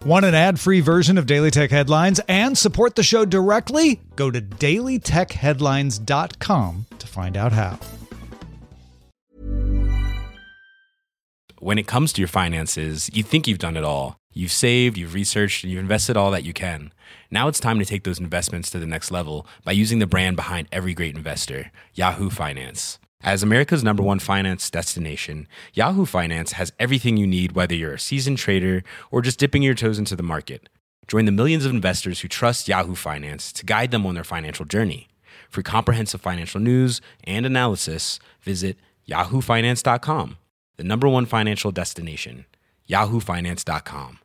Want an ad-free version of Daily Tech Headlines and support the show directly? Go to dailytechheadlines.com to find out how. When it comes to your finances, you think you've done it all. You've saved, you've researched, and you've invested all that you can. Now it's time to take those investments to the next level by using the brand behind every great investor, Yahoo Finance. As America's #1 finance destination, Yahoo Finance has everything you need, whether you're a seasoned trader or just dipping your toes into the market. Join the millions of investors who trust Yahoo Finance to guide them on their financial journey. For comprehensive financial news and analysis, visit yahoofinance.com, the #1 financial destination, yahoofinance.com.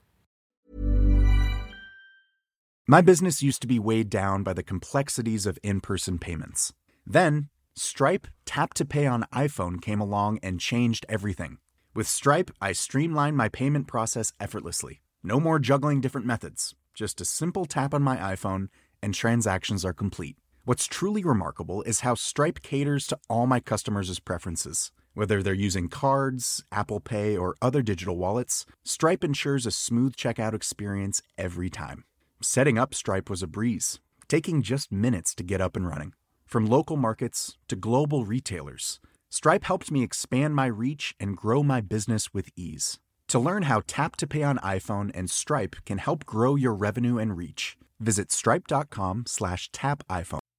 My business used to be weighed down by the complexities of in-person payments. Then, Stripe Tap to Pay on iPhone came along and changed everything. With Stripe, I streamlined my payment process effortlessly. No more juggling different methods. Just a simple tap on my iPhone and transactions are complete. What's truly remarkable is how Stripe caters to all my customers' preferences. Whether they're using cards, Apple Pay, or other digital wallets, Stripe ensures a smooth checkout experience every time. Setting up Stripe was a breeze, taking just minutes to get up and running. From local markets to global retailers, Stripe helped me expand my reach and grow my business with ease. To learn how Tap to Pay on iPhone and Stripe can help grow your revenue and reach, visit stripe.com/tapiphone.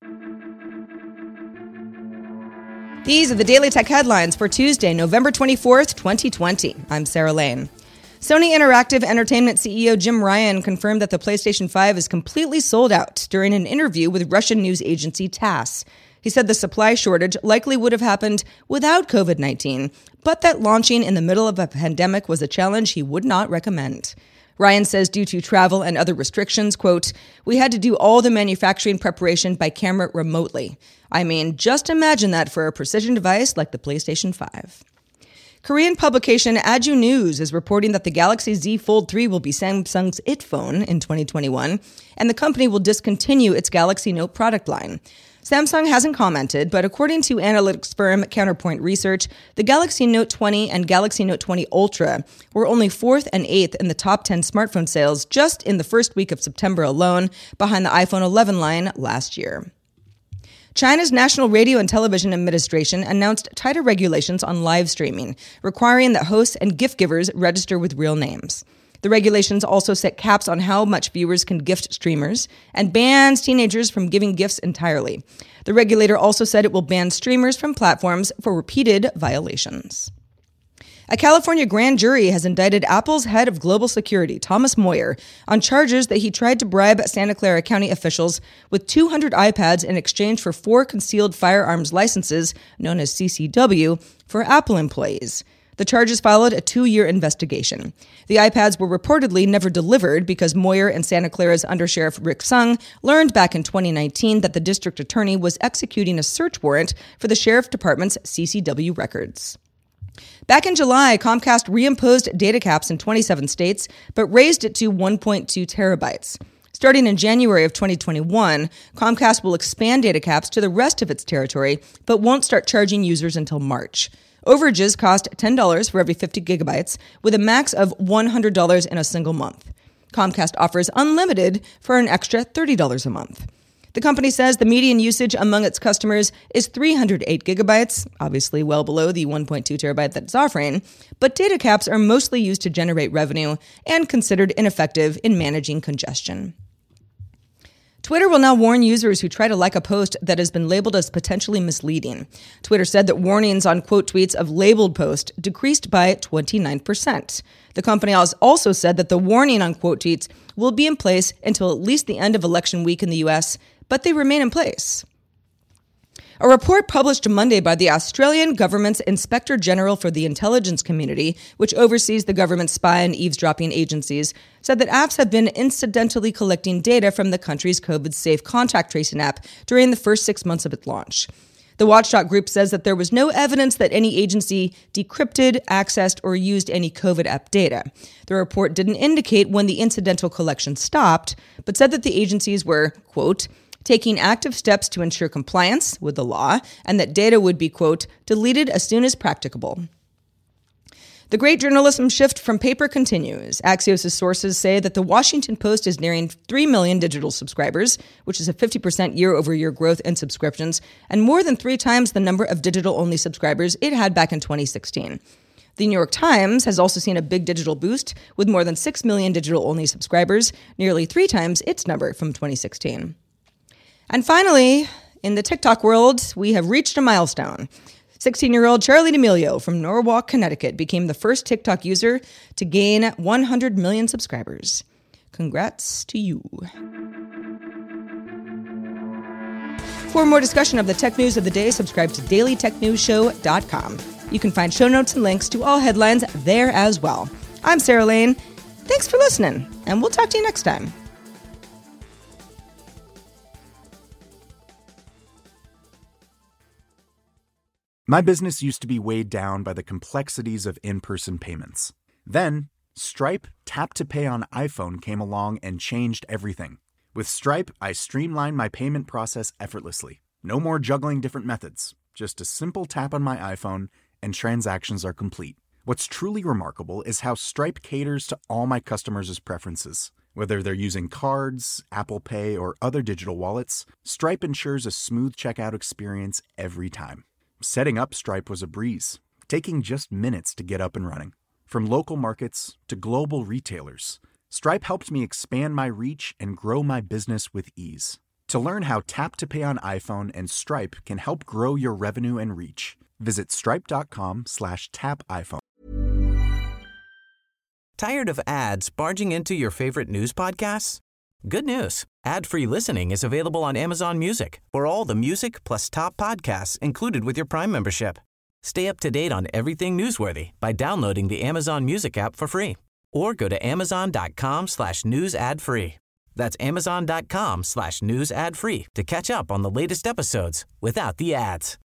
These are the Daily Tech Headlines for Tuesday, November 24th, 2020. I'm Sarah Lane. Sony Interactive Entertainment CEO Jim Ryan confirmed that the PlayStation 5 is completely sold out during an interview with Russian news agency TASS. He said the supply shortage likely would have happened without COVID-19, but that launching in the middle of a pandemic was a challenge he would not recommend. Ryan says due to travel and other restrictions, quote, "We had to do all the manufacturing preparation by camera remotely. I mean, just imagine that for a precision device like the PlayStation 5. Korean publication Aju News is reporting that the Galaxy Z Fold 3 will be Samsung's IT phone in 2021, and the company will discontinue its Galaxy Note product line. Samsung hasn't commented, but according to analytics firm Counterpoint Research, the Galaxy Note 20 and Galaxy Note 20 Ultra were only 4th and 8th in the top 10 smartphone sales just in the first week of September alone, behind the iPhone 11 line last year. China's National Radio and Television Administration announced tighter regulations on live streaming, requiring that hosts and gift givers register with real names. The regulations also set caps on how much viewers can gift streamers and bans teenagers from giving gifts entirely. The regulator also said it will ban streamers from platforms for repeated violations. A California grand jury has indicted Apple's head of global security, Thomas Moyer, on charges that he tried to bribe Santa Clara County officials with 200 iPads in exchange for 4 concealed firearms licenses, known as CCW, for Apple employees. The charges followed a 2-year investigation. The iPads were reportedly never delivered because Moyer and Santa Clara's Undersheriff Rick Sung learned back in 2019 that the district attorney was executing a search warrant for the sheriff department's CCW records. Back in July, Comcast reimposed data caps in 27 states, but raised it to 1.2 terabytes. Starting in January of 2021, Comcast will expand data caps to the rest of its territory, but won't start charging users until March. Overages cost $10 for every 50 gigabytes, with a max of $100 in a single month. Comcast offers unlimited for an extra $30 a month. The company says the median usage among its customers is 308 gigabytes, obviously well below the 1.2 terabyte that it's offering, but data caps are mostly used to generate revenue and considered ineffective in managing congestion. Twitter will now warn users who try to like a post that has been labeled as potentially misleading. Twitter said that warnings on quote tweets of labeled posts decreased by 29%. The company also said that the warning on quote tweets will be in place until at least the end of election week in the U.S., but they remain in place. A report published Monday by the Australian government's Inspector General for the Intelligence Community, which oversees the government's spy and eavesdropping agencies, said that apps have been incidentally collecting data from the country's COVID-safe contact tracing app during the first 6 months of its launch. The watchdog group says that there was no evidence that any agency decrypted, accessed, or used any COVID app data. The report didn't indicate when the incidental collection stopped, but said that the agencies were, quote, taking active steps to ensure compliance with the law, and that data would be, quote, deleted as soon as practicable. The great journalism shift from paper continues. Axios' sources say that the Washington Post is nearing 3 million digital subscribers, which is a 50% year-over-year growth in subscriptions, and more than 3 times the number of digital-only subscribers it had back in 2016. The New York Times has also seen a big digital boost, with more than 6 million digital-only subscribers, nearly 3 times its number from 2016. And finally, in the TikTok world, we have reached a milestone. 16-year-old Charli D'Amelio from Norwalk, Connecticut became the first TikTok user to gain 100 million subscribers. Congrats to you. For more discussion of the tech news of the day, subscribe to dailytechnewsshow.com. You can find show notes and links to all headlines there as well. I'm Sarah Lane. Thanks for listening, and we'll talk to you next time. My business used to be weighed down by the complexities of in-person payments. Then, Stripe Tap to Pay on iPhone came along and changed everything. With Stripe, I streamlined my payment process effortlessly. No more juggling different methods. Just a simple tap on my iPhone and transactions are complete. What's truly remarkable is how Stripe caters to all my customers' preferences. Whether they're using cards, Apple Pay, or other digital wallets, Stripe ensures a smooth checkout experience every time. Setting up Stripe was a breeze, taking just minutes to get up and running. From local markets to global retailers, Stripe helped me expand my reach and grow my business with ease. To learn how Tap to Pay on iPhone and Stripe can help grow your revenue and reach, visit stripe.com/tapiphone. Tired of ads barging into your favorite news podcasts? Good news. Ad-free listening is available on Amazon Music for all the music plus top podcasts included with your Prime membership. Stay up to date on everything newsworthy by downloading the Amazon Music app for free or go to amazon.com/news ad free. That's amazon.com/news ad free to catch up on the latest episodes without the ads.